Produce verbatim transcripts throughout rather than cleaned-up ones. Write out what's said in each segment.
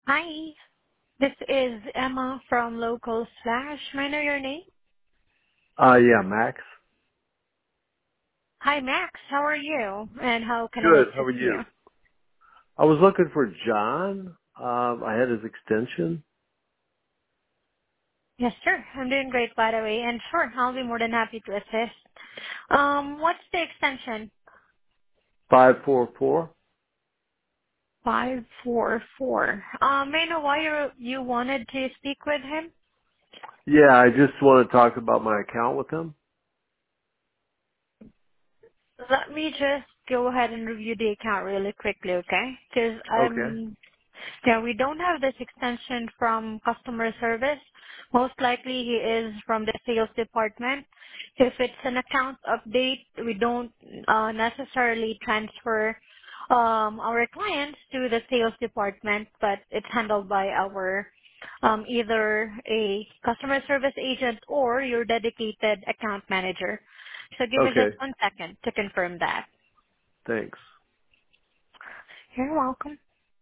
Hi, this is Emma from Local Slash. May I know your name? Uh, yeah, Max. Hi, Max. How are you? And how can I Good. How assist are you? you? I was looking for John. Um, I had his extension. Yes, sir. I'm doing great, by the way. And sure, I'll be more than happy to assist. Um, what's the extension? five four four. five four four. Um, may I know why you you wanted to speak with him? Yeah, I just want to talk about my account with him. Let me just go ahead and review the account really quickly, okay? Because Okay. I'm Yeah, we don't have this extension from customer service. Most likely he is from the sales department. If it's an account update, we don't uh, necessarily transfer um, our clients to the sales department, but it's handled by our um, either a customer service agent or your dedicated account manager. So give me just Okay. one second to confirm that. Thanks. You're welcome.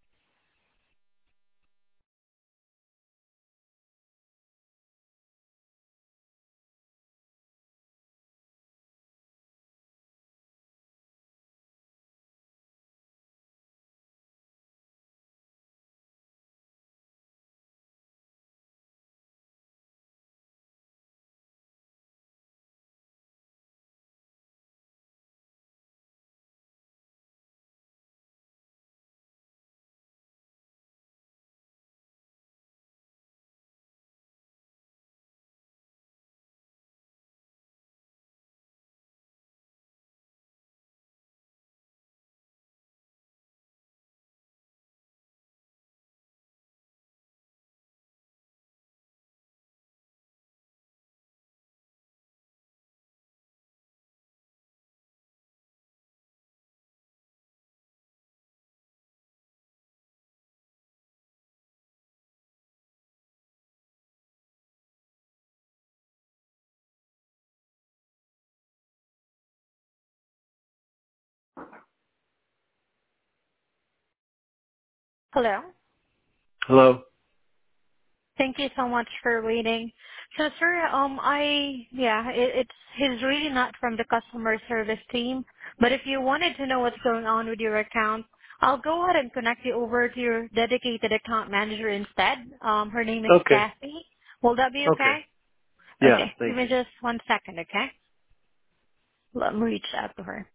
Hello? Hello. Thank you so much for waiting. So, sir, um, I, yeah, it, it's, he's really not from the customer service team, but if you wanted to know what's going on with your account, I'll go ahead and connect you over to your dedicated account manager instead. Um, her name is Okay. Kathy. Will that be Okay. okay? Yeah. Okay, give Thank me you. just one second, okay? Let me reach out to her.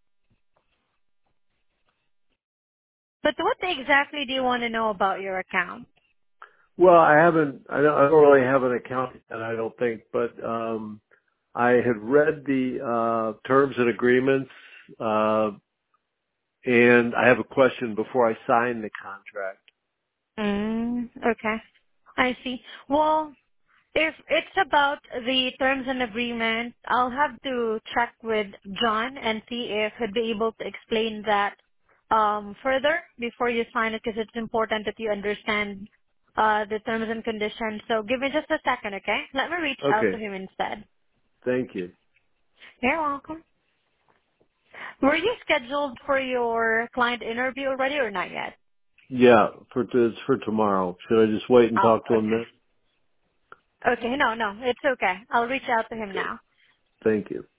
But what exactly do you want to know about your account? Well, I haven't. I don't, I don't really have an account, and I don't think. But um, I had read the uh, terms and agreements, uh, and I have a question before I sign the contract. Mm, okay. I see. Well, if it's about the terms and agreement, I'll have to check with John and see if he'd be able to explain that um, further before you sign it, because it's important that you understand uh, the terms and conditions. So give me just a second, okay? Let me reach out to Okay. him instead. Thank you. You're welcome. Were you scheduled for your client interview already or not yet? Yeah, for it's for tomorrow. Should I just wait and Oh, talk to him then? okay. Okay, no, no, it's okay. I'll reach out to him Okay. now. Thank you.